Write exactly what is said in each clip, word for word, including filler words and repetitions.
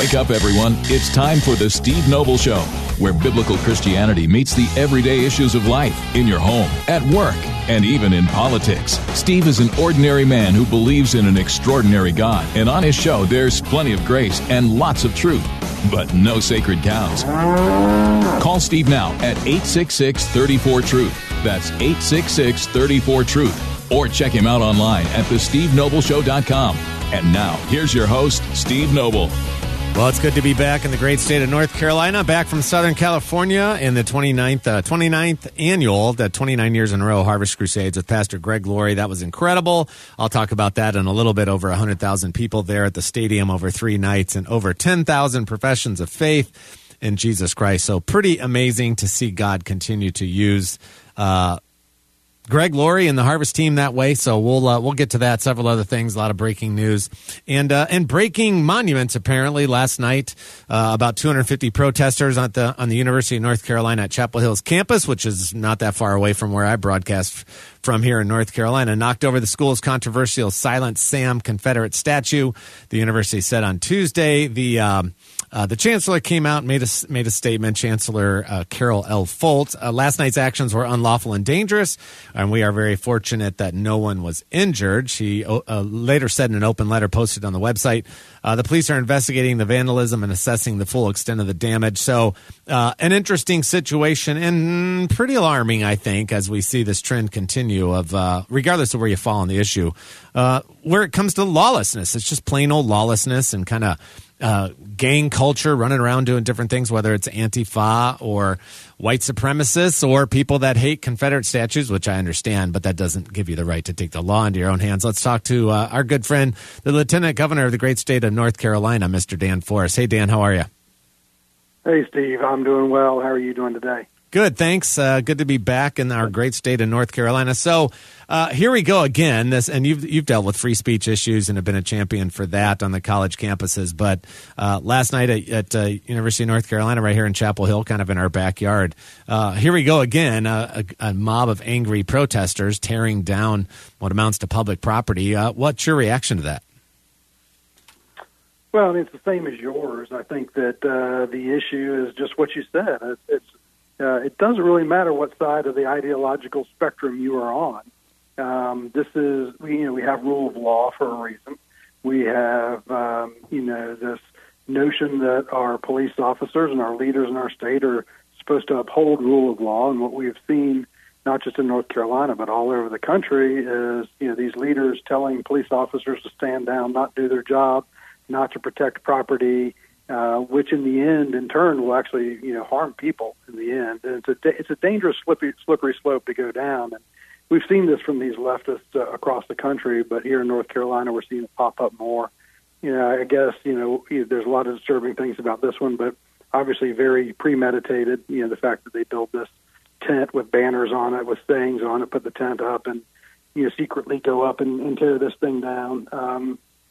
Wake up, everyone. It's time for the Steve Noble Show, where biblical Christianity meets the everyday issues of life in your home, at work, and even in politics. Steve is an ordinary man who believes in an extraordinary God, and on his show, there's plenty of grace and lots of truth, but no sacred cows. Call Steve now at eight six six, three four, truth. That's eight six six, three four, truth. Or check him out online at the steve noble show dot com. And now, here's your host, Steve Noble. Well, it's good to be back in the great state of North Carolina, back from Southern California in the twenty-ninth, uh, twenty-ninth annual, the twenty-nine years in a row, Harvest Crusades with Pastor Greg Laurie. That was incredible. I'll talk about that in a little bit. Over one hundred thousand people there at the stadium over three nights and over ten thousand professions of faith in Jesus Christ. So pretty amazing to see God continue to use uh Greg Laurie and the Harvest team that way, so we'll uh, we'll get to that. Several other things, a lot of breaking news, and uh, and breaking monuments. Apparently, last night, uh, about two hundred fifty protesters on the on the University of North Carolina at Chapel Hill's campus, which is not that far away from where I broadcast from here in North Carolina, knocked over the school's controversial Silent Sam Confederate statue. The university said on Tuesday the. Um, Uh, the chancellor came out and made a, made a statement, Chancellor uh, Carol L. Folt. Uh, last night's actions were unlawful and dangerous, and we are very fortunate that no one was injured. She uh, later said in an open letter posted on the website, uh, the police are investigating the vandalism and assessing the full extent of the damage. So uh, an interesting situation and pretty alarming, I think, as we see this trend continue of, uh, regardless of where you fall on the issue, uh, where it comes to lawlessness. It's just plain old lawlessness and kind of Uh, gang culture running around doing different things, whether it's Antifa or white supremacists or people that hate Confederate statues, which I understand, but that doesn't give you the right to take the law into your own hands. Let's talk to uh, our good friend, the Lieutenant Governor of the great state of North Carolina, Mister Dan Forest. Hey, Dan, how are you? Hey, Steve. I'm doing well. How are you doing today? Good, thanks. Uh, good to be back in our great state of North Carolina. So uh, here we go again. This, and you've you've dealt with free speech issues and have been a champion for that on the college campuses. But uh, last night at, at uh, University of North Carolina, right here in Chapel Hill, kind of in our backyard, uh, here we go again. Uh, a, a mob of angry protesters tearing down what amounts to public property. Uh, what's your reaction to that? Well, I mean, it's the same as yours. I think that uh, the issue is just what you said. It's, it's Uh, it doesn't really matter what side of the ideological spectrum you are on. Um, this is, we, you know, we have rule of law for a reason. We have, um, you know, this notion that our police officers and our leaders in our state are supposed to uphold rule of law. And what we have seen, not just in North Carolina, but all over the country, is, you know, these leaders telling police officers to stand down, not do their job, not to protect property, Uh, which in the end, in turn, will actually, you know, harm people in the end. And it's a, it's a dangerous slippery, slippery slope to go down. And we've seen this from these leftists uh, across the country, but here in North Carolina, we're seeing it pop up more. You know, I guess, you know, there's a lot of disturbing things about this one, but obviously very premeditated. You know, the fact that they built this tent with banners on it, with sayings on it, put the tent up and, you know, secretly go up and, and tear this thing down. Um,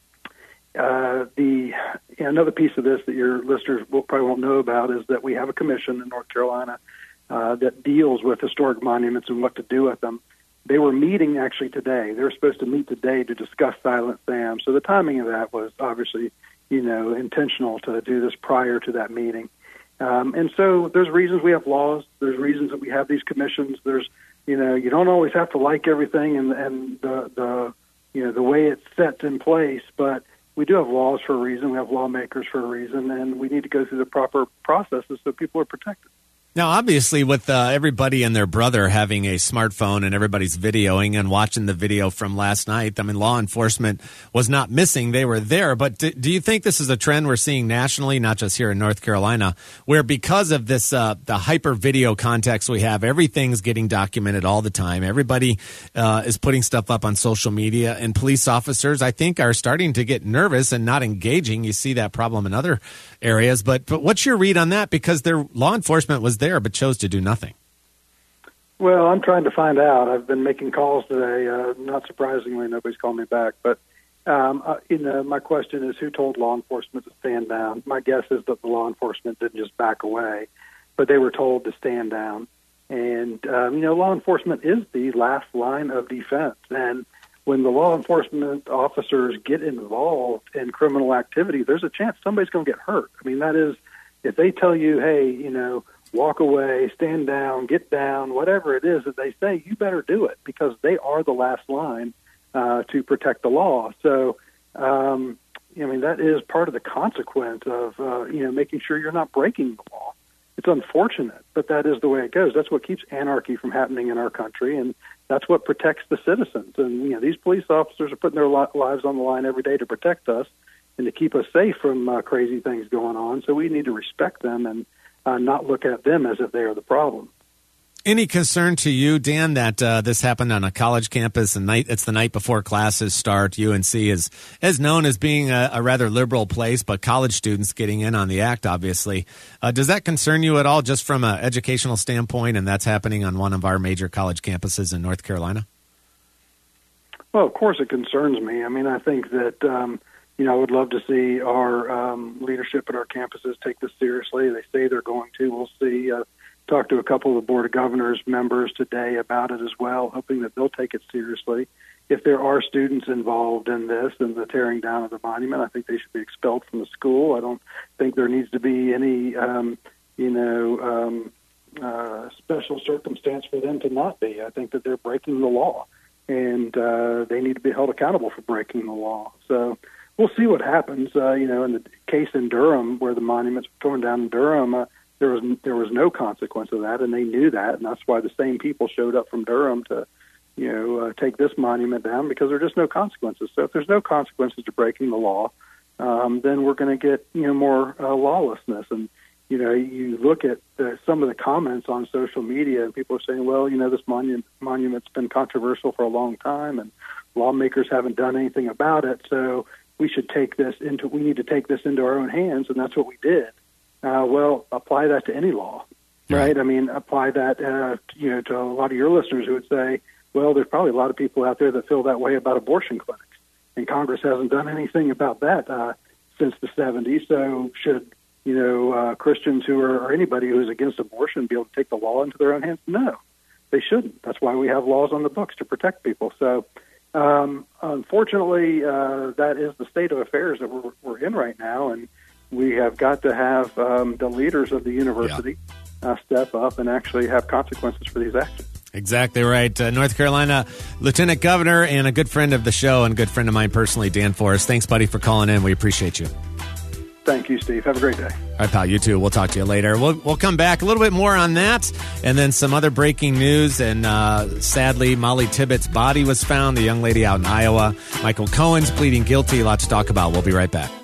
Uh, the you know, another piece of this that your listeners will, probably won't know about is that we have a commission in North Carolina uh, that deals with historic monuments and what to do with them. They were meeting actually today. They were supposed to meet today to discuss Silent Sam. So the timing of that was obviously, you know, intentional to do this prior to that meeting. Um, and so there's reasons we have laws. There's reasons that we have these commissions. There's, you know, you don't always have to like everything and, and the, the, you know, the way it's set in place, but we do have laws for a reason. We have lawmakers for a reason, and we need to go through the proper processes so people are protected. Now, obviously, with uh, everybody and their brother having a smartphone and everybody's videoing and watching the video from last night, I mean, law enforcement was not missing. They were there. But do, do you think this is a trend we're seeing nationally, not just here in North Carolina, where because of this, uh, the hyper video context we have, everything's getting documented all the time. Everybody uh, is putting stuff up on social media, and police officers, I think, are starting to get nervous and not engaging. You see that problem in other areas. But, but what's your read on that? Because their law enforcement was there but chose to do nothing. Well, I'm trying to find out. I've been making calls today. Uh, not surprisingly, nobody's called me back. But um, uh, you know, my question is, who told law enforcement to stand down? My guess is that the law enforcement didn't just back away, but they were told to stand down. And um, you know, law enforcement is the last line of defense. And when the law enforcement officers get involved in criminal activity, there's a chance somebody's going to get hurt. I mean, that is, if they tell you, hey, you know, walk away, stand down, get down, whatever it is that they say, you better do it, because they are the last line uh, to protect the law. So, um, I mean, that is part of the consequence of, uh, you know, making sure you're not breaking the law. It's unfortunate, but that is the way it goes. That's what keeps anarchy from happening in our country, and that's what protects the citizens. And, you know, these police officers are putting their li- lives on the line every day to protect us and to keep us safe from uh, crazy things going on. So we need to respect them and uh, not look at them as if they are the problem. Any concern to you, Dan, that uh, this happened on a college campus and night? It's the night before classes start. U N C is is known as being a, a rather liberal place, but college students getting in on the act, obviously. Uh, does that concern you at all, just from an educational standpoint, and that's happening on one of our major college campuses in North Carolina? Well, of course it concerns me. I mean, I think that, um, you know, I would love to see our um, leadership at our campuses take this seriously. They say they're going to. We'll see. Uh, Talked to a couple of the Board of Governors members today about it as well, hoping that they'll take it seriously. If there are students involved in this and the tearing down of the monument, I think they should be expelled from the school. I don't think there needs to be any, um, you know, um, uh, special circumstance for them to not be. I think that they're breaking the law, and uh, they need to be held accountable for breaking the law. So we'll see what happens. Uh, you know, in the case in Durham, where the monuments were torn down in Durham, uh, There was there was no consequence of that, and they knew that, and that's why the same people showed up from Durham to, you know, uh, take this monument down, because there are just no consequences. So if there's no consequences to breaking the law, um, then we're going to get, you know, more uh, lawlessness. And you know, you look at the, some of the comments on social media, and people are saying, well, you know, this monument monument's been controversial for a long time, and lawmakers haven't done anything about it. So we should take this into we need to take this into our own hands, and that's what we did. Uh, well, apply that to any law, right? right? I mean, apply that, uh, you know, to a lot of your listeners who would say, well, there's probably a lot of people out there that feel that way about abortion clinics, and Congress hasn't done anything about that uh, since the seventies. So should, you know, uh, Christians who are, or anybody who is against abortion be able to take the law into their own hands? No, they shouldn't. That's why we have laws on the books to protect people. So um, unfortunately, uh, that is the state of affairs that we're, we're in right now, and we have got to have um, the leaders of the university yeah. uh, step up and actually have consequences for these actions. Exactly right. Uh, North Carolina Lieutenant Governor and a good friend of the show and a good friend of mine personally, Dan Forest. Thanks, buddy, for calling in. We appreciate you. Thank you, Steve. Have a great day. All right, pal. You too. We'll talk to you later. We'll, we'll come back a little bit more on that, and then some other breaking news. And uh, sadly, Molly Tibbetts' body was found, the young lady out in Iowa. Michael Cohen's pleading guilty. A lot to talk about. We'll be right back.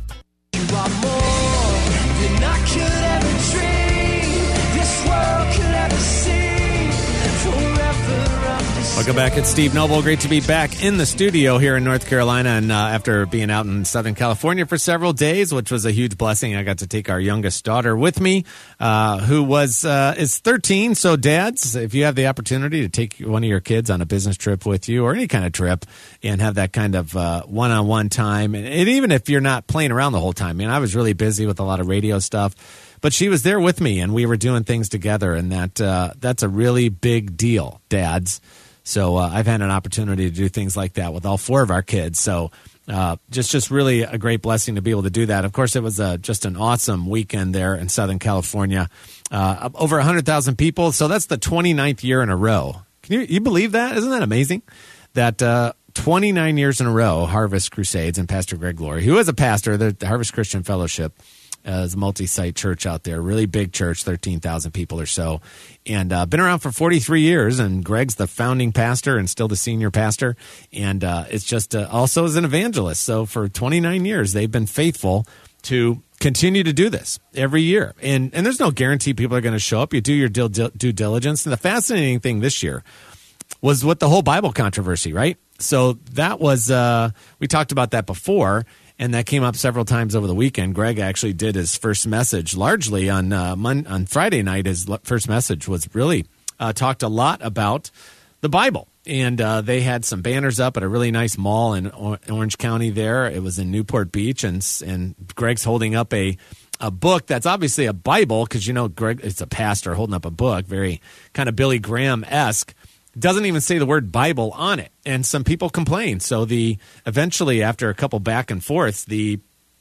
Welcome back. It's Steve Noble. Great to be back in the studio here in North Carolina. And uh, after being out in Southern California for several days, which was a huge blessing, I got to take our youngest daughter with me, uh, who was uh, is thirteen. So dads, if you have the opportunity to take one of your kids on a business trip with you or any kind of trip and have that kind of uh, one-on-one time, and, and even if you're not playing around the whole time, I mean, I was really busy with a lot of radio stuff, but she was there with me and we were doing things together, and that uh, that's a really big deal, dads. So uh, I've had an opportunity to do things like that with all four of our kids. So uh, just just really a great blessing to be able to do that. Of course, it was uh, just an awesome weekend there in Southern California. Uh, over one hundred thousand people. So that's the twenty-ninth year in a row. Can you, you believe that? Isn't that amazing? That uh, twenty-nine years in a row, Harvest Crusades and Pastor Greg Laurie, who is a pastor, the Harvest Christian Fellowship, Uh, is a multi-site church out there, really big church, thirteen thousand people or so, and uh, been around for forty-three years, and Greg's the founding pastor and still the senior pastor, and uh, it's just uh, also as an evangelist. So for twenty-nine years, they've been faithful to continue to do this every year, and and there's no guarantee people are going to show up. You do your due, due diligence, and the fascinating thing this year was with the whole Bible controversy, right? So that was, uh, we talked about that before, and that came up several times over the weekend. Greg actually did his first message largely on uh, Mon- on Friday night. His first message was really uh, talked a lot about the Bible. And uh, they had some banners up at a really nice mall in o- Orange County there. It was in Newport Beach, and and Greg's holding up a, a book that's obviously a Bible, because, you know, Greg is a pastor holding up a book, very kind of Billy Graham-esque. doesn't even say the word Bible on it. And some people complain. So the eventually, after a couple back and forths, the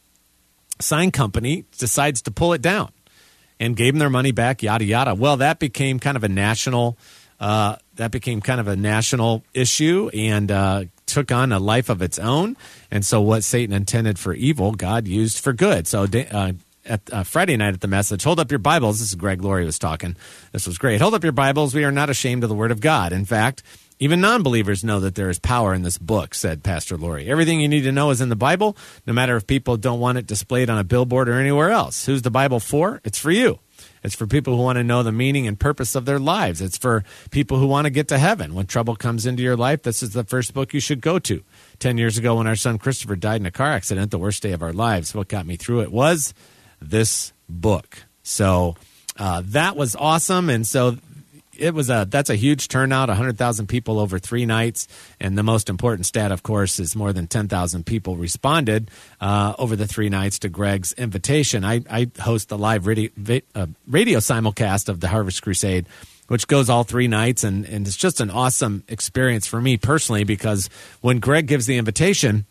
sign company decides to pull it down and gave them their money back, yada, yada. Well, that became kind of a national uh, that became kind of a national issue and uh, took on a life of its own. And so what Satan intended for evil, God used for good. So uh, at uh, Friday night at the message, hold up your Bibles. This is Greg Laurie was talking. This was great. Hold up your Bibles. We are not ashamed of the Word of God. In fact, even non-believers know that there is power in this book, said Pastor Laurie. Everything you need to know is in the Bible, no matter if people don't want it displayed on a billboard or anywhere else. Who's the Bible for? It's for you. It's for people who want to know the meaning and purpose of their lives. It's for people who want to get to heaven. When trouble comes into your life, this is the first book you should go to. Ten years ago when our son Christopher died in a car accident, the worst day of our lives, what got me through it was this book. So uh, that was awesome. And so it was a that's a huge turnout, one hundred thousand people over three nights. And the most important stat, of course, is more than ten thousand people responded uh, over the three nights to Greg's invitation. I, I host the live radio, uh, radio simulcast of the Harvest Crusade, which goes all three nights. And, and it's just an awesome experience for me personally, because when Greg gives the invitation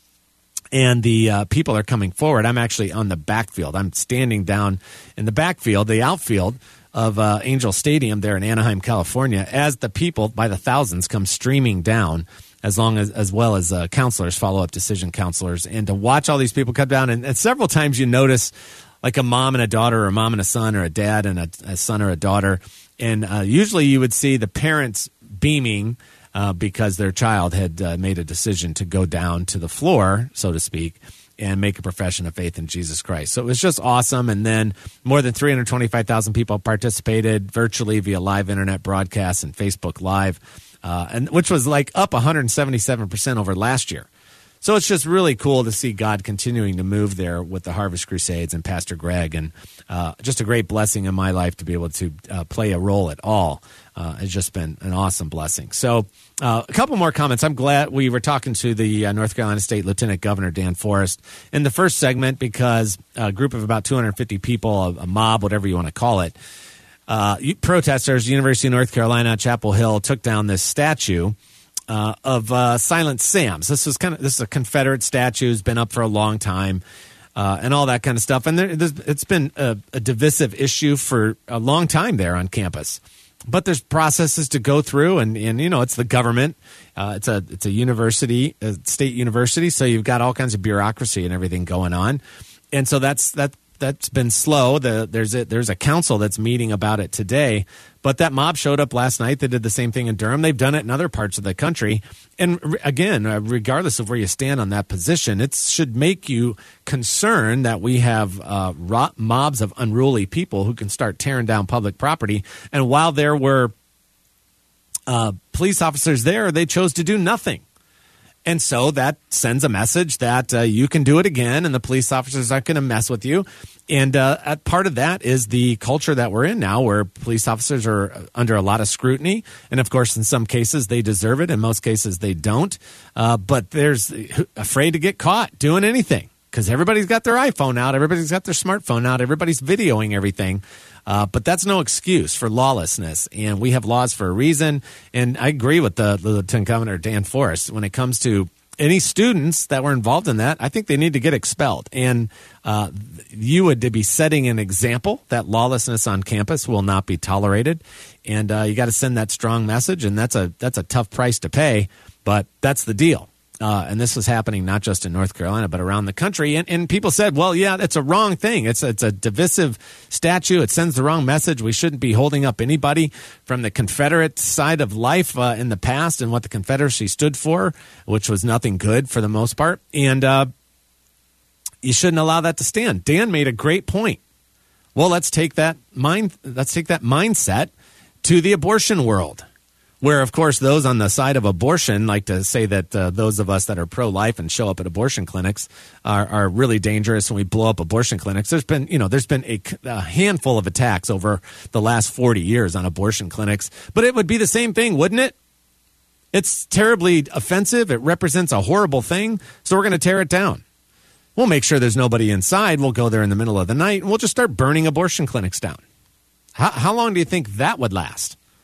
and the uh, people are coming forward, I'm actually on the backfield. I'm standing down in the backfield, the outfield of uh, Angel Stadium there in Anaheim, California, as the people by the thousands come streaming down, as long as as well as uh, counselors, follow-up decision counselors, and to watch all these people come down. And, and several times you notice like a mom and a daughter, or a mom and a son, or a dad and a, a son or a daughter. And uh, usually you would see the parents beaming uh, because their child had uh, made a decision to go down to the floor, so to speak, and make a profession of faith in Jesus Christ. So it was just awesome. And then more than three hundred twenty-five thousand people participated virtually via live internet broadcasts and Facebook Live, uh, and which was like up one hundred seventy-seven percent over last year. So it's just really cool to see God continuing to move there with the Harvest Crusades and Pastor Greg, and uh, just a great blessing in my life to be able to uh, play a role at all. Uh, it's just been an awesome blessing. So uh, a couple more comments. I'm glad we were talking to the uh, North Carolina State Lieutenant Governor Dan Forest in the first segment, because a group of about two hundred fifty people, a, a mob, whatever you want to call it, uh, protesters, University of North Carolina, Chapel Hill, took down this statue Uh, of uh, Silent Sam's. This is kind of this is a Confederate statue, has been up for a long time, uh, and all that kind of stuff. And there, it's been a, a divisive issue for a long time there on campus. But there's processes to go through, and, and you know it's the government. Uh, it's a it's a university, a state university, so you've got all kinds of bureaucracy and everything going on, and so that's that. That's been slow. The, there's a, there's a council that's meeting about it today, but that mob showed up last night. They did the same thing in Durham. They've done it in other parts of the country. And re- again, uh, regardless of where you stand on that position, it should make you concerned that we have uh, ro- mobs of unruly people who can start tearing down public property. And while there were uh, police officers there, they chose to do nothing. And so that sends a message that uh, you can do it again, and the police officers aren't going to mess with you. And uh, part of that is the culture that we're in now, where police officers are under a lot of scrutiny. And, of course, in some cases they deserve it. In most cases they don't. Uh, but there's afraid to get caught doing anything, because everybody's got their iPhone out. Everybody's got their smartphone out. Everybody's videoing everything. Uh, but that's no excuse for lawlessness, and we have laws for a reason. And I agree with the, the Lieutenant Governor, Dan Forest, when it comes to any students that were involved in that. I think they need to get expelled. And uh, you would be setting an example that lawlessness on campus will not be tolerated. And uh, you got to send that strong message, and that's a that's a tough price to pay, but that's the deal. Uh, and this was happening not just in North Carolina, but around the country. And, and people said, well, yeah, that's a wrong thing. It's, it's a divisive statue. It sends the wrong message. We shouldn't be holding up anybody from the Confederate side of life uh, in the past and what the Confederacy stood for, which was nothing good for the most part. And uh, you shouldn't allow that to stand. Dan made a great point. Well, let's take that mind, let's take that mindset to the abortion world, where, of course, those on the side of abortion like to say that uh, those of us that are pro-life and show up at abortion clinics are, are really dangerous, and we blow up abortion clinics. There's been, you know, there's been a, a handful of attacks over the last forty years on abortion clinics, but it would be the same thing, wouldn't it? It's terribly offensive. It represents a horrible thing, so we're going to tear it down. We'll make sure there's nobody inside. We'll go there in the middle of the night, and we'll just start burning abortion clinics down. How, how long do you think that would last?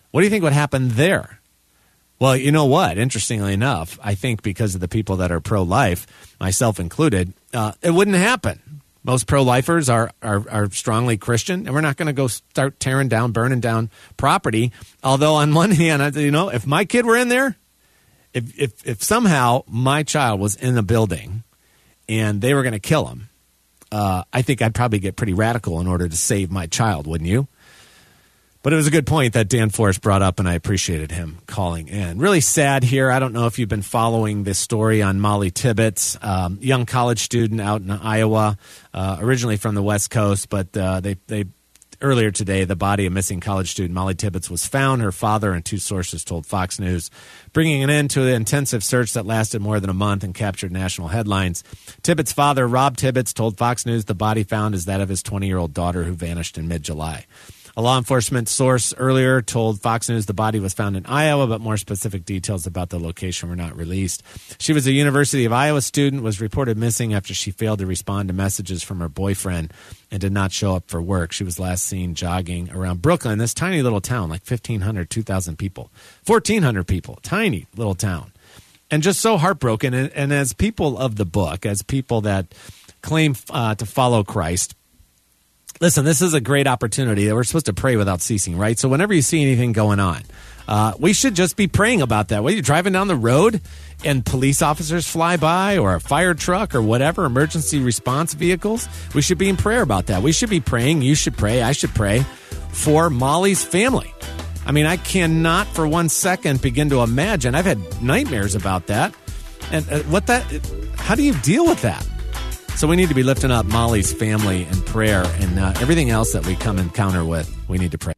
What do you think would happen there? Well, you know what? Interestingly enough, I think because of the people that are pro-life, myself included, uh, it wouldn't happen. Most pro-lifers are, are, are strongly Christian, and we're not going to go start tearing down, burning down property. Although on one hand, you know, if my kid were in there, if if, if somehow my child was in a building and they were going to kill him, uh, I think I'd probably get pretty radical in order to save my child, wouldn't you? But it was a good point that Dan Forrest brought up, and I appreciated him calling in. Really sad here. I don't know if you've been following this story on Molly Tibbetts, um, young college student out in Iowa, uh, originally from the West Coast, but uh, they they earlier today, the body of missing college student Molly Tibbetts was found. Her father and two sources told Fox News, bringing an end to the intensive search that lasted more than a month and captured national headlines. Tibbetts' father, Rob Tibbetts, told Fox News the body found is that of his twenty-year-old daughter who vanished in mid-July. A law enforcement source earlier told Fox News the body was found in Iowa, but more specific details about the location were not released. She was a University of Iowa student, was reported missing after she failed to respond to messages from her boyfriend and did not show up for work. She was last seen jogging around Brooklyn, this tiny little town, like fifteen hundred, two thousand people, fourteen hundred people, tiny little town. And just so heartbroken. And, and as people of the book, as people that claim uh, to follow Christ, listen, this is a great opportunity that we're supposed to pray without ceasing, right? So whenever you see anything going on, uh, we should just be praying about that. Whether you're driving down the road and police officers fly by, or a fire truck or whatever, emergency response vehicles, we should be in prayer about that. We should be praying. You should pray. I should pray for Molly's family. I mean, I cannot for one second begin to imagine. I've had nightmares about that. And uh, what that, how do you deal with that? So we need to be lifting up Molly's family in prayer, and uh, everything else that we come encounter with, we need to pray.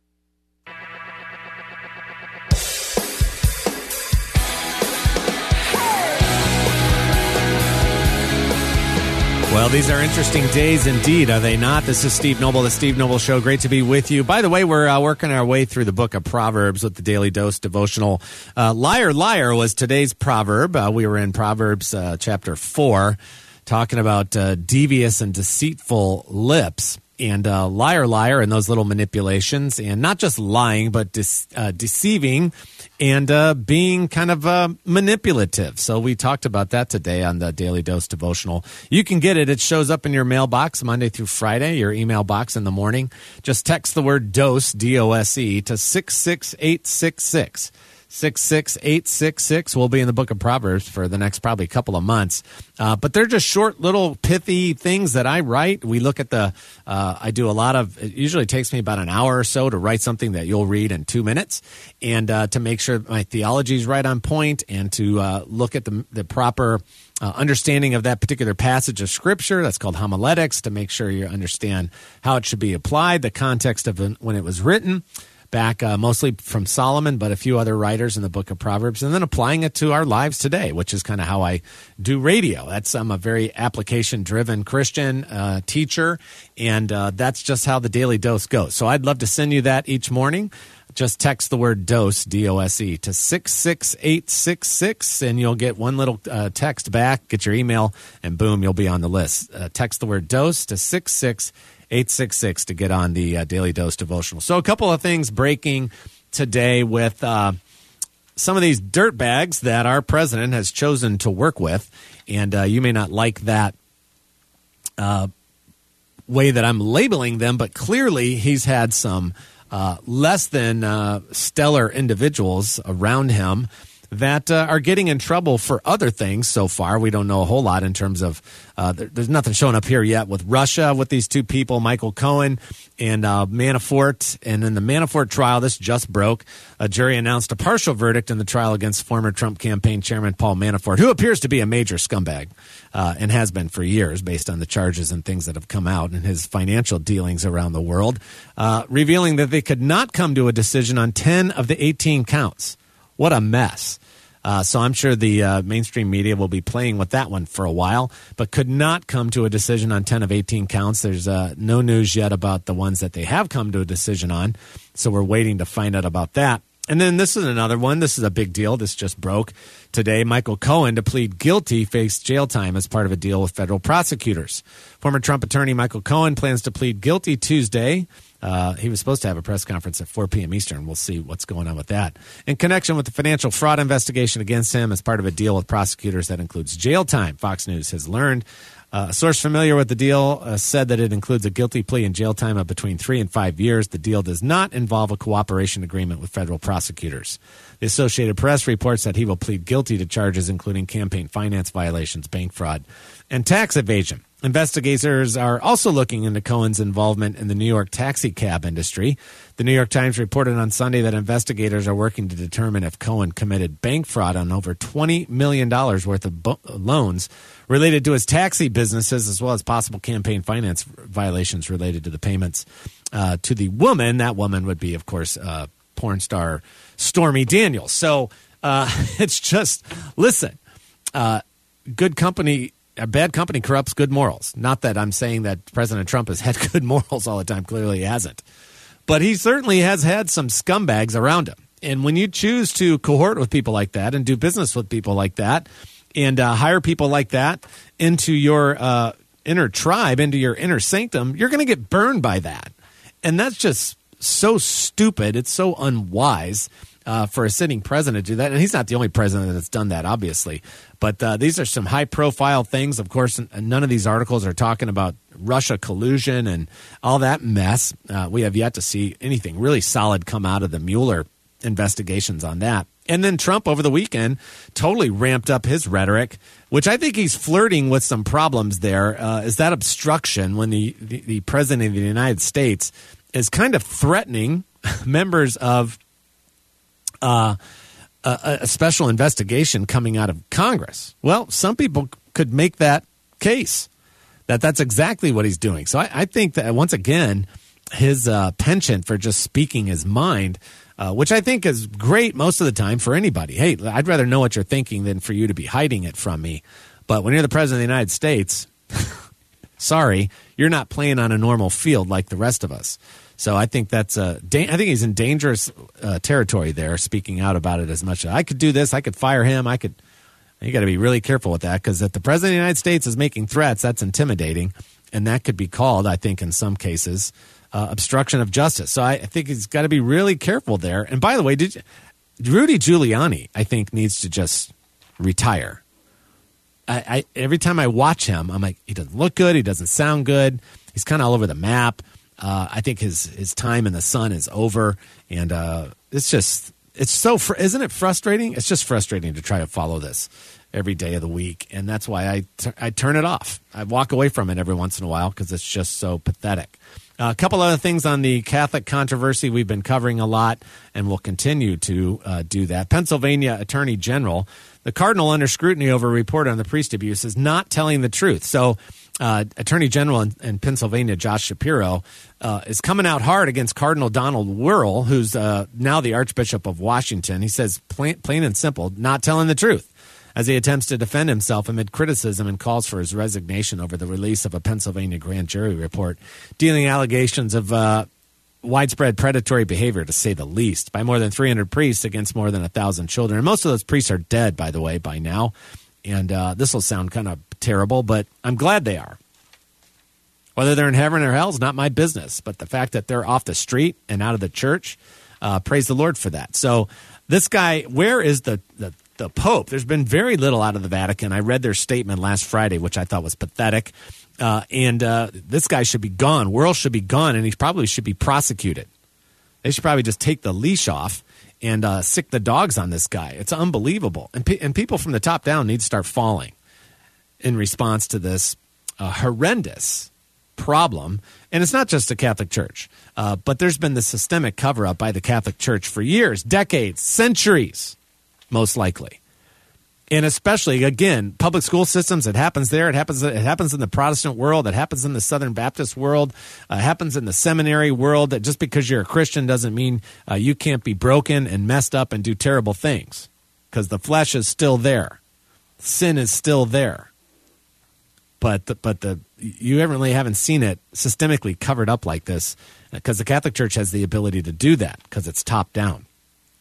Well, these are interesting days indeed, are they not? This is Steve Noble, the Steve Noble Show. Great to be with you. By the way, we're uh, working our way through the book of Proverbs with the Daily Dose devotional. Uh, liar, liar was today's proverb. Uh, we were in Proverbs uh, chapter four. Talking about uh, devious and deceitful lips, and uh, liar, liar, and those little manipulations, and not just lying, but de- uh, deceiving and uh, being kind of uh, manipulative. So we talked about that today on the Daily Dose devotional. You can get it. It shows up in your mailbox Monday through Friday, your email box in the morning. Just text the word DOSE, D O S E, to six six eight six six. six six eight six six. We'll be in the book of Proverbs for the next probably couple of months. Uh, but they're just short, little, pithy things that I write. We look at the, uh, I do a lot of, it usually takes me about an hour or so to write something that you'll read in two minutes. And uh, to make sure my theology is right on point, and to uh, look at the, the proper uh, understanding of that particular passage of Scripture. That's called homiletics, to make sure you understand how it should be applied, the context of when it was written. Back uh, mostly from Solomon, but a few other writers in the book of Proverbs, and then applying it to our lives today, which is kind of how I do radio. That's I'm a very application-driven Christian uh, teacher, and uh, that's just how the Daily Dose goes. So I'd love to send you that each morning. Just text the word DOSE, D O S E, to six six eight six six, and you'll get one little uh, text back, get your email, and boom, you'll be on the list. Uh, text the word DOSE to six six eight six six to get on the uh, Daily Dose devotional. So a couple of things breaking today with uh, some of these dirt bags that our president has chosen to work with, and uh, you may not like that uh, way that I'm labeling them, but clearly he's had some uh, less than uh, stellar individuals around him that uh, are getting in trouble for other things so far. We don't know a whole lot in terms of, uh, there, there's nothing showing up here yet with Russia, with these two people, Michael Cohen and uh, Manafort. And in the Manafort trial, this just broke. A jury announced a partial verdict in the trial against former Trump campaign chairman Paul Manafort, who appears to be a major scumbag uh, and has been for years based on the charges and things that have come out and his financial dealings around the world, uh, revealing that they could not come to a decision on ten of the eighteen counts. What a mess. Uh, so I'm sure the uh, mainstream media will be playing with that one for a while, but could not come to a decision on ten of eighteen counts. There's uh, no news yet about the ones that they have come to a decision on, so we're waiting to find out about that. And then this is another one. This is a big deal. This just broke today. Michael Cohen, to plead guilty, faced jail time as part of a deal with federal prosecutors. Former Trump attorney Michael Cohen plans to plead guilty Tuesday. Uh, he was supposed to have a press conference at four p.m. Eastern. We'll see what's going on with that. In connection with the financial fraud investigation against him as part of a deal with prosecutors that includes jail time, Fox News has learned. Uh, a source familiar with the deal uh, said that it includes a guilty plea and jail time of between three and five years. The deal does not involve a cooperation agreement with federal prosecutors. The Associated Press reports that he will plead guilty to charges including campaign finance violations, bank fraud, and tax evasion. Investigators are also looking into Cohen's involvement in the New York taxi cab industry. The New York Times reported on Sunday that investigators are working to determine if Cohen committed bank fraud on over twenty million dollars worth of bo- loans related to his taxi businesses, as well as possible campaign finance violations related to the payments uh, to the woman. That woman would be, of course, uh, porn star Stormy Daniels. So uh, it's just, listen, uh, good company... A bad company corrupts good morals. Not that I'm saying that President Trump has had good morals all the time. Clearly he hasn't. But he certainly has had some scumbags around him. And when you choose to cohort with people like that and do business with people like that and uh, hire people like that into your uh, inner tribe, into your inner sanctum, you're going to get burned by that. And that's just so stupid. It's so unwise. Uh, for a sitting president to do that. And he's not the only president that's done that, obviously. But uh, these are some high-profile things. Of course, none of these articles are talking about Russia collusion and all that mess. Uh, we have yet to see anything really solid come out of the Mueller investigations on that. And then Trump over the weekend totally ramped up his rhetoric, which I think he's flirting with some problems there. Uh, is that obstruction when the, the, the president of the United States is kind of threatening members of Uh, a, a special investigation coming out of Congress. Well, some people could make that case that that's exactly what he's doing. So I, I think that, once again, his uh, penchant for just speaking his mind, uh, which I think is great most of the time for anybody. Hey, I'd rather know what you're thinking than for you to be hiding it from me. But when you're the president of the United States, sorry, you're not playing on a normal field like the rest of us. So I think that's uh, da- I think he's in dangerous uh, territory there, speaking out about it as much as I could do this. I could fire him. I could. You got to be really careful with that, because if the president of the United States is making threats, that's intimidating, and that could be called, I think, in some cases, uh, obstruction of justice. So I, I think he's got to be really careful there. And by the way, did you, Rudy Giuliani, I think, needs to just retire. I, I every time I watch him, I'm like, he doesn't look good. He doesn't sound good. He's kind of all over the map. Uh, I think his his time in the sun is over, and uh, it's just it's so fr- isn't it frustrating? It's just frustrating to try to follow this every day of the week, and that's why I t- I turn it off. I walk away from it every once in a while because it's just so pathetic. Uh, a couple other things on the Catholic controversy we've been covering a lot, and we'll continue to uh, do that. Pennsylvania Attorney General, the cardinal under scrutiny over a report on the priest abuse, is not telling the truth. So. Uh, Attorney General in, in Pennsylvania, Josh Shapiro, uh, is coming out hard against Cardinal Donald Wuerl, who's uh, now the Archbishop of Washington. He says, plain, plain and simple, not telling the truth, as he attempts to defend himself amid criticism and calls for his resignation over the release of a Pennsylvania grand jury report dealing allegations of uh, widespread predatory behavior, to say the least, by more than three hundred priests against more than one thousand children. And most of those priests are dead, by the way, by now. And uh, this will sound kind of terrible, but I'm glad they are. Whether they're in heaven or hell is not my business. But the fact that they're off the street and out of the church, uh, praise the Lord for that. So this guy, where is the, the, the Pope? There's been very little out of the Vatican. I read their statement last Friday, which I thought was pathetic. Uh, and uh, this guy should be gone. Wuerl should be gone, and he probably should be prosecuted. They should probably just take the leash off and uh, sick the dogs on this guy. It's unbelievable. And, pe- and people from the top down need to start falling in response to this uh, horrendous problem. And it's not just the Catholic Church, uh, but there's been the systemic cover-up by the Catholic Church for years, decades, centuries, most likely. And especially, again, public school systems, it happens there. It happens It happens in the Protestant world. It happens in the Southern Baptist world. Uh, it happens in the seminary world. That just because you're a Christian doesn't mean uh, you can't be broken and messed up and do terrible things, because the flesh is still there. Sin is still there. But the, but the you really haven't seen it systemically covered up like this, because the Catholic Church has the ability to do that because it's top down.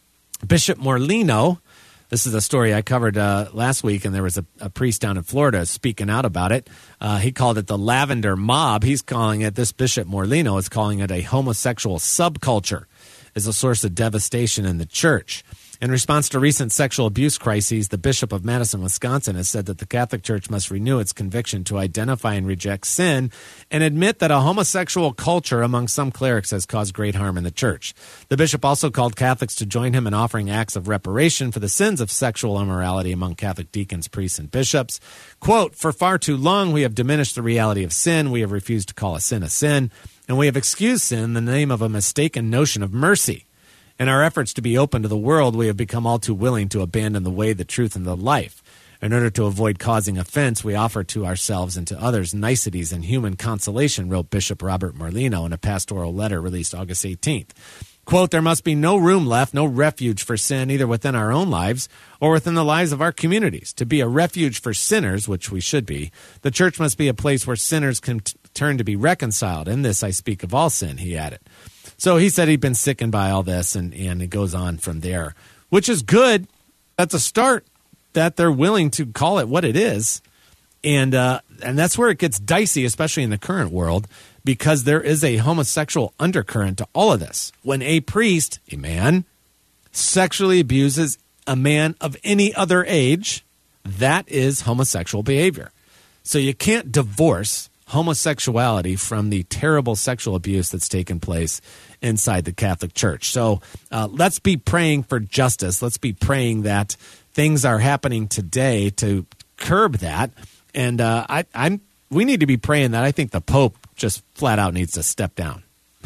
Bishop Morlino, this is a story I covered uh, last week, and there was a, a priest down in Florida speaking out about it. Uh, he called it the lavender mob. He's calling it, this Bishop Morlino is calling it a homosexual subculture, is a source of devastation in the church. In response to recent sexual abuse crises, the Bishop of Madison, Wisconsin, has said that the Catholic Church must renew its conviction to identify and reject sin and admit that a homosexual culture among some clerics has caused great harm in the church. The bishop also called Catholics to join him in offering acts of reparation for the sins of sexual immorality among Catholic deacons, priests, and bishops. Quote, "For far too long we have diminished the reality of sin. We have refused to call a sin a sin, and we have excused sin in the name of a mistaken notion of mercy. In our efforts to be open to the world, we have become all too willing to abandon the way, the truth, and the life. In order to avoid causing offense, we offer to ourselves and to others niceties and human consolation," wrote Bishop Robert Morlino in a pastoral letter released August eighteenth. Quote, "There must be no room left, no refuge for sin, either within our own lives or within the lives of our communities. To be a refuge for sinners, which we should be, the church must be a place where sinners can t- turn to be reconciled. In this I speak of all sin," he added. So he said he'd been sickened by all this, and, and it goes on from there, which is good. That's a start, that they're willing to call it what it is. And uh, and that's where it gets dicey, especially in the current world, because there is a homosexual undercurrent to all of this. When a priest, a man, sexually abuses a man of any other age, that is homosexual behavior. So you can't divorce homosexuality from the terrible sexual abuse that's taken place inside the Catholic Church. So uh, let's be praying for justice. Let's be praying that things are happening today to curb that. And uh, I, I'm we need to be praying that I think the Pope just flat out needs to step down.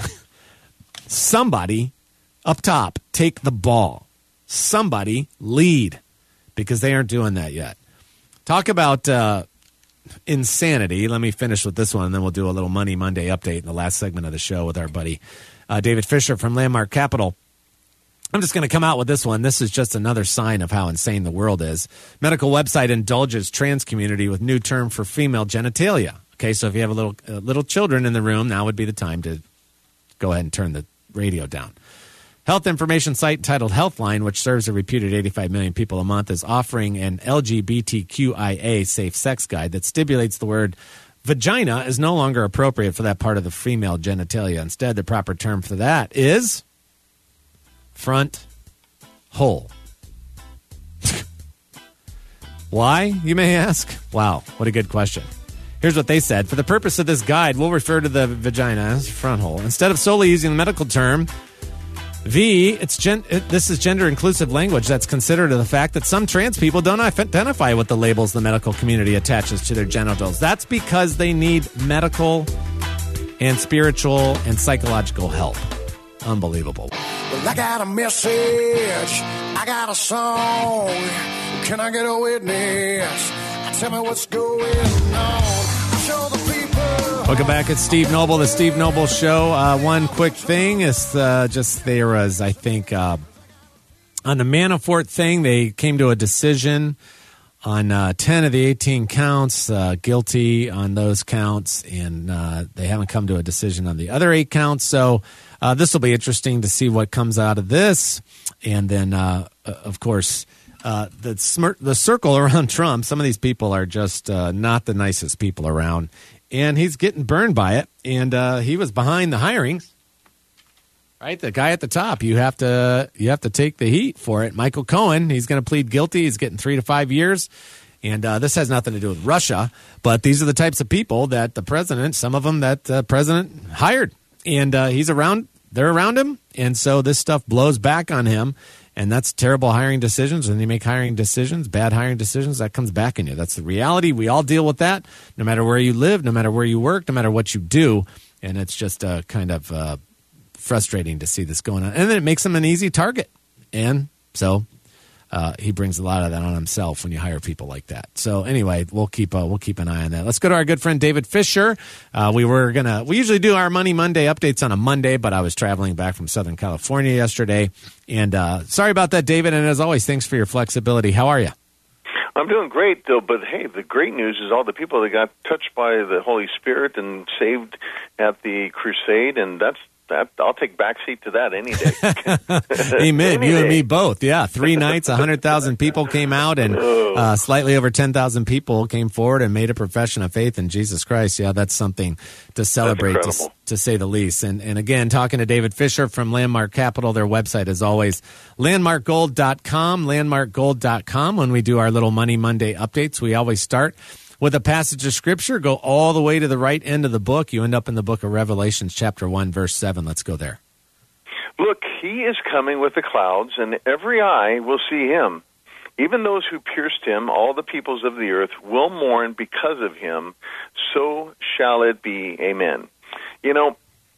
Somebody up top, take the ball. Somebody lead, because they aren't doing that yet. Talk about uh, insanity. Let me finish with this one, and then we'll do a little Money Monday update in the last segment of the show with our buddy uh, David Fisher from Landmark Capital. I'm just going to come out with this one. This is just another sign of how insane the world is. Medical website indulges trans community with new term for female genitalia. Okay, so if you have a little uh, little children in the room, now would be the time to go ahead and turn the radio down. Health information site titled Healthline, which serves a reputed eighty-five million people a month, is offering an L G B T Q I A safe sex guide that stipulates the word vagina is no longer appropriate for that part of the female genitalia. Instead, the proper term for that is front hole. Why, you may ask? Wow, what a good question. Here's what they said. For the purpose of this guide, we'll refer to the vagina as front hole. Instead of solely using the medical term, V, it's gen- it, this is gender-inclusive language that's considered of the fact that some trans people don't identify with the labels the medical community attaches to their genitals. That's because they need medical and spiritual and psychological help. Unbelievable. Well, I got a message. I got a song. Can I get a witness? Tell me what's going on. Show the people. Welcome back. It's Steve Noble, the Steve Noble Show. Uh, one quick thing is uh, just there was, I think, uh, on the Manafort thing, they came to a decision on uh, ten of the eighteen counts, uh, guilty on those counts, and uh, they haven't come to a decision on the other eight counts. So uh, this will be interesting to see what comes out of this. And then, uh, of course, Uh, the smirk, the circle around Trump, some of these people are just uh, not the nicest people around, and he's getting burned by it. And uh, he was behind the hirings, right? The guy at the top, you have to you have to take the heat for it. Michael Cohen, he's going to plead guilty. He's getting three to five years, and uh, this has nothing to do with Russia, but these are the types of people that the president, some of them that the president hired, and uh, he's around. They're around him, and so this stuff blows back on him. And that's terrible hiring decisions. When you make hiring decisions, bad hiring decisions, that comes back in you. That's the reality. We all deal with that, no matter where you live, no matter where you work, no matter what you do. And it's just uh, kind of uh, frustrating to see this going on. And then it makes him an easy target. And so uh, he brings a lot of that on himself when you hire people like that. So anyway, we'll keep uh, we'll keep an eye on that. Let's go to our good friend David Fisher. Uh, we were gonna we usually do our Money Monday updates on a Monday, but I was traveling back from Southern California yesterday, and uh, sorry about that, David. And as always, thanks for your flexibility. How are you? I'm doing great, though. But hey, the great news is all the people that got touched by the Holy Spirit and saved at the crusade, and that's that, I'll take backseat to that any day. Amen. Any you day. and me both. Yeah, three nights, one hundred thousand people came out, and uh, slightly over ten thousand people came forward and made a profession of faith in Jesus Christ. Yeah, that's something to celebrate, to, to say the least. And, and again, talking to David Fisher from Landmark Capital, their website is always landmark gold dot com, landmark gold dot com. When we do our little Money Monday updates, we always start with a passage of Scripture, go all the way to the right end of the book. You end up in the book of Revelations, chapter one, verse seven. Let's go there. Look, he is coming with the clouds, and every eye will see him. Even those who pierced him, all the peoples of the earth, will mourn because of him. So shall it be. Amen. You know,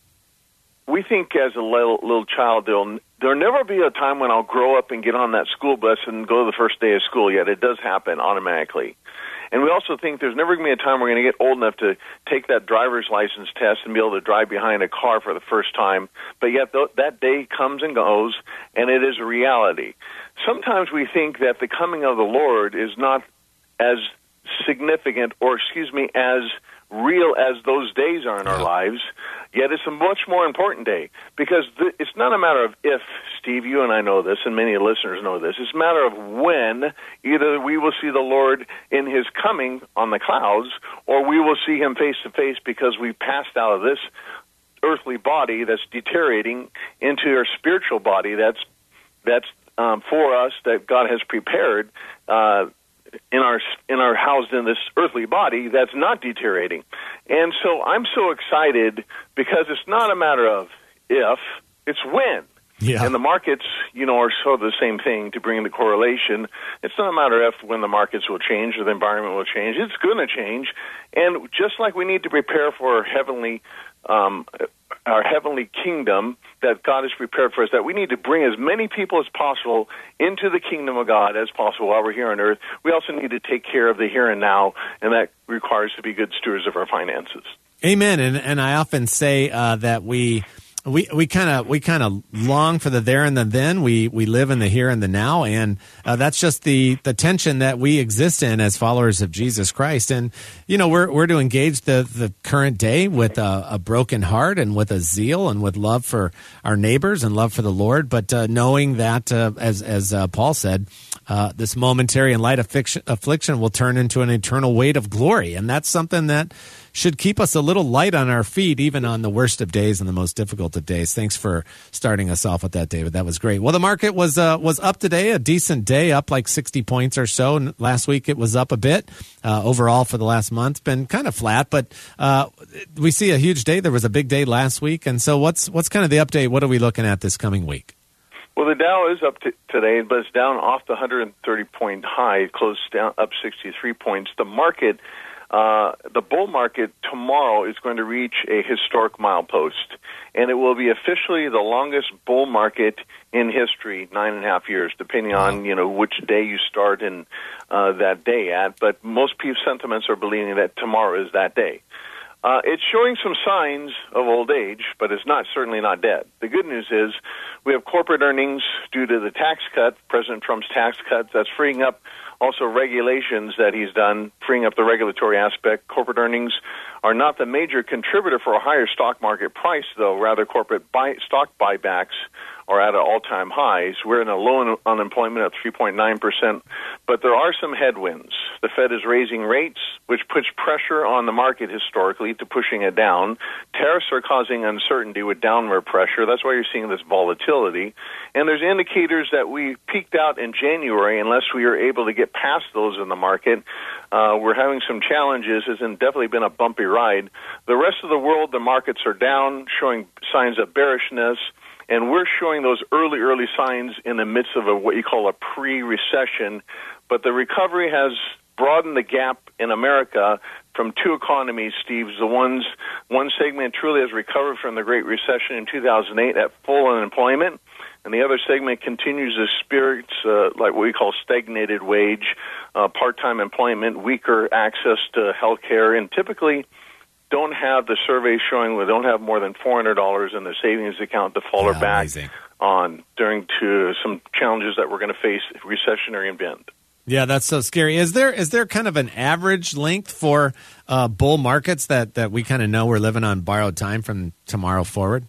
we think as a little, little child, there'll, there'll never be a time when I'll grow up and get on that school bus and go to the first day of school yet. It does happen automatically. And we also think there's never going to be a time we're going to get old enough to take that driver's license test and be able to drive behind a car for the first time. But yet th- that day comes and goes, and it is a reality. Sometimes we think that the coming of the Lord is not as significant, or excuse me, as real as those days are in our lives, yet it's a much more important day, because th- it's not a matter of if, Steve, you and I know this, and many listeners know this, it's a matter of when either we will see the Lord in his coming on the clouds, or we will see him face to face because we passed out of this earthly body that's deteriorating into our spiritual body that's that's um, for us, that God has prepared uh in our in our housed in this earthly body that's not deteriorating. And so I'm so excited, because it's not a matter of if, it's when. Yeah. And the markets, you know, are sort of the same thing to bring the correlation. It's not a matter of when the markets will change or the environment will change. It's going to change. And just like we need to prepare for heavenly um our heavenly kingdom that God has prepared for us, that we need to bring as many people as possible into the kingdom of God as possible while we're here on earth. We also need to take care of the here and now, and that requires to be good stewards of our finances. Amen. And and I often say uh, that we we we kind of we kind of long for the there and the then. We we live in the here and the now, and uh, that's just the the tension that we exist in as followers of Jesus Christ. And you know, we're we're to engage the the current day with a, a broken heart and with a zeal and with love for our neighbors and love for the Lord, but uh, knowing that uh, as as uh, Paul said, uh, this momentary and light affliction, affliction will turn into an eternal weight of glory, and that's something that should keep us a little light on our feet, even on the worst of days and the most difficult of days. Thanks for starting us off with that, David. That was great. Well, the market was uh, was up today, a decent day, up like sixty points or so. And last week it was up a bit. Uh, overall for the last month, been kind of flat, but uh, we see a huge day. There was a big day last week. And so what's what's kind of the update? What are we looking at this coming week? Well, the Dow is up t- today, but it's down off the one hundred thirty point high. It closed down up sixty-three points. The market... Uh, the bull market tomorrow is going to reach a historic milepost, and it will be officially the longest bull market in history, nine and a half years, depending on, you know, which day you start in uh, that day at. But most people's sentiments are believing that tomorrow is that day. Uh, it's showing some signs of old age, but it's not certainly not dead. The good news is we have corporate earnings due to the tax cut, President Trump's tax cut, that's freeing up also regulations that he's done, freeing up the regulatory aspect. Corporate earnings are not the major contributor for a higher stock market price, though. Rather, corporate buy, stock buybacks are at an all-time highs. We're in a low un- unemployment at three point nine percent, but there are some headwinds. The Fed is raising rates, which puts pressure on the market historically to pushing it down. Tariffs are causing uncertainty with downward pressure. That's why you're seeing this volatility. And there's indicators that we peaked out in January. Unless we are able to get past those in the market, uh, we're having some challenges. It's definitely been a bumpy ride. The rest of the world, the markets are down, showing signs of bearishness. And we're showing those early, early signs in the midst of a, what you call a pre-recession. But the recovery has broadened the gap in America from two economies, Steve. The ones, one segment truly has recovered from the Great Recession in two thousand eight at full unemployment, and the other segment continues to experience uh, like what we call stagnated wage, uh, part-time employment, weaker access to health care, and typically don't have the surveys showing we don't have more than four hundred dollars in the savings account to fall yeah, back amazing. on during to some challenges that we're going to face, recessionary event. Yeah, that's so scary. Is there is there kind of an average length for uh, bull markets that, that we kind of know we're living on borrowed time from tomorrow forward?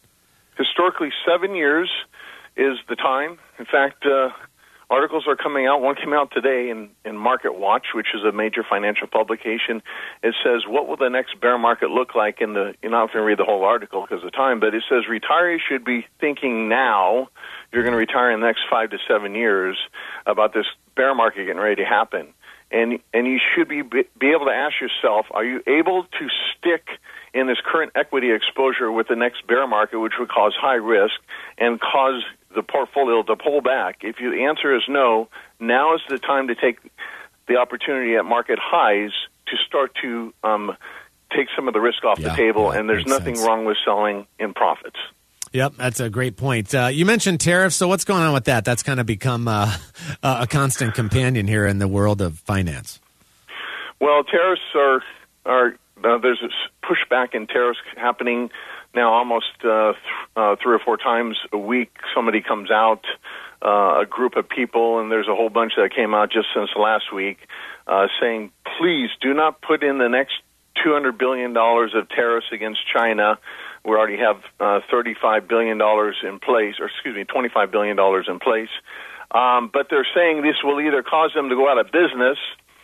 historically, seven years is the time. In fact, uh, articles are coming out. One came out today in, in Market Watch, which is a major financial publication. It says, what will the next bear market look like in the, you're not going to read the whole article because of time, but it says retirees should be thinking now, you're going to retire in the next five to seven years, about this bear market getting ready to happen. And and you should be be able to ask yourself, are you able to stick in this current equity exposure with the next bear market, which would cause high risk and cause the portfolio to pull back? If you, the answer is no, now is the time to take the opportunity at market highs to start to um, take some of the risk off yeah, the table, yeah, and there's nothing sense. wrong with selling in profits. Yep, that's a great point. Uh, you mentioned tariffs, so what's going on with that? That's kind of become uh, a constant companion here in the world of finance. Well, tariffs are, are uh, there's a pushback in tariffs happening now almost uh, th- uh, three or four times a week. Somebody comes out, uh, a group of people, and there's a whole bunch that came out just since last week, uh, saying, please do not put in the next two hundred billion dollars of tariffs against China. We already have uh, thirty-five billion dollars in place, or excuse me, twenty-five billion dollars in place. Um, but they're saying this will either cause them to go out of business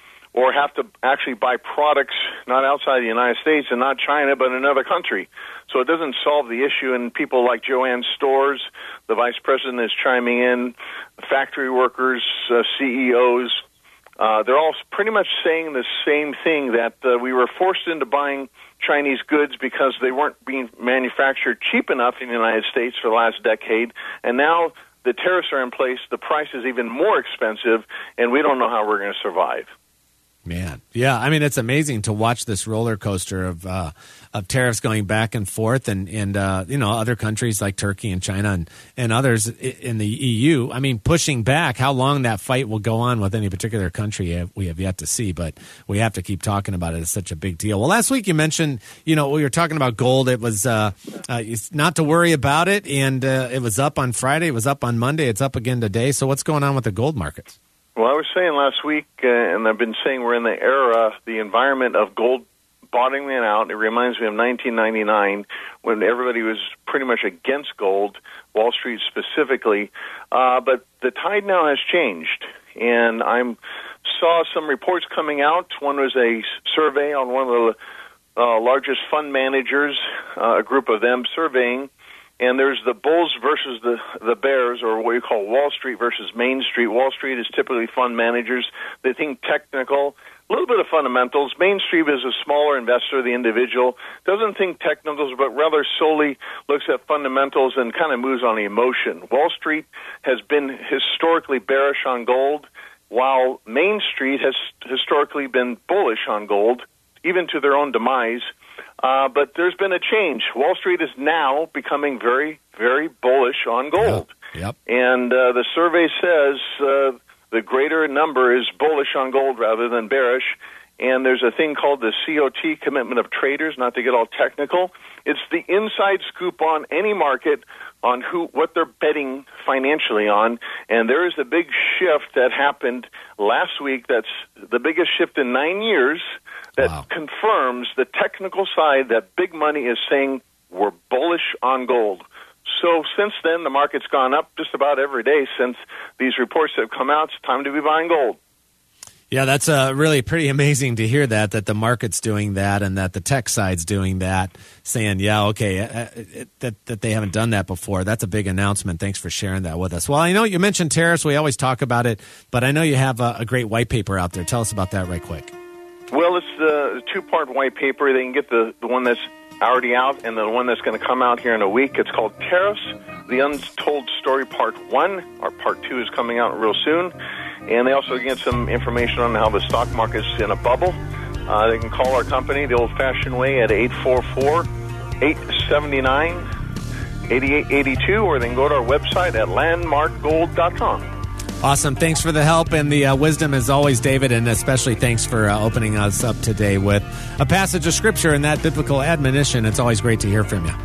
or have to actually buy products not outside the United States and not China, but another country. So it doesn't solve the issue, and people like Joanne Stores, the vice president, is chiming in, factory workers, uh, C E Os, uh, they're all pretty much saying the same thing, that uh, we were forced into buying Chinese goods because they weren't being manufactured cheap enough in the United States for the last decade, and now the tariffs are in place, the price is even more expensive, and we don't know how we're going to survive. Man, yeah, I mean, it's amazing to watch this roller coaster of uh, of tariffs going back and forth, and and uh, you know, other countries like Turkey and China and, and others in the E U. I mean, pushing back. How long that fight will go on with any particular country, we have yet to see, but we have to keep talking about it. It's such a big deal. Well, last week you mentioned, you know, we were talking about gold. It was uh, uh, not to worry about it, and uh, it was up on Friday. It was up on Monday. It's up again today. So what's going on with the gold markets? Well, I was saying last week, uh, and I've been saying we're in the era, the environment of gold bottoming out. It reminds me of nineteen ninety-nine when everybody was pretty much against gold, Wall Street specifically. Uh, but the tide now has changed, and I saw some reports coming out. One was a survey on one of the uh, largest fund managers, uh, a group of them surveying. And there's the bulls versus the, the bears, or what you call Wall Street versus Main Street. Wall Street is typically fund managers. They think technical, a little bit of fundamentals. Main Street is a smaller investor, the individual, doesn't think technicals, but rather solely looks at fundamentals and kind of moves on emotion. Wall Street has been historically bearish on gold, while Main Street has historically been bullish on gold, even to their own demise. Uh, but there's been a change. Wall Street is now becoming very, very bullish on gold. Yep. Yep. And uh, the survey says uh, the greater number is bullish on gold rather than bearish. And there's a thing called the C O T, Commitment of Traders, not to get all technical. It's the inside scoop on any market on who what they're betting financially on. And there is a big shift that happened last week. That's the biggest shift in nine years. That wow. confirms the technical side that big money is saying we're bullish on gold. So since then, the market's gone up just about every day since these reports have come out. It's time to be buying gold. Yeah, that's uh, really pretty amazing to hear that, that the market's doing that and that the tech side's doing that, saying, yeah, okay, uh, it, that, that they haven't done that before. That's a big announcement. Thanks for sharing that with us. Well, I know you mentioned tariffs. We always talk about it, but I know you have a, a great white paper out there. Tell us about that right quick. Well, it's the two-part white paper. They can get the, the one that's already out and the one that's going to come out here in a week. It's called Tariffs, The Untold Story Part one. Our Part two is coming out real soon. And they also get some information on how the stock market's in a bubble. Uh, they can call our company the old-fashioned way at eight four four, eight seven nine, eight eight eight two, or they can go to our website at landmark gold dot com. Awesome. Thanks for the help and the uh, wisdom as always, David, and especially thanks for uh, opening us up today with a passage of Scripture and that biblical admonition. It's always great to hear from you.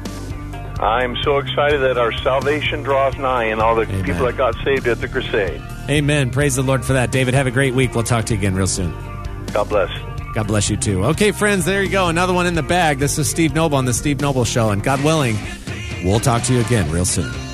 I'm so excited that our salvation draws nigh and all the Amen. people that got saved at the crusade. Amen. Praise the Lord for that. David, have a great week. We'll talk to you again real soon. God bless. God bless you too. Okay, friends, there you go. Another one in the bag. This is Steve Noble on The Steve Noble Show, and God willing, We'll talk to you again real soon.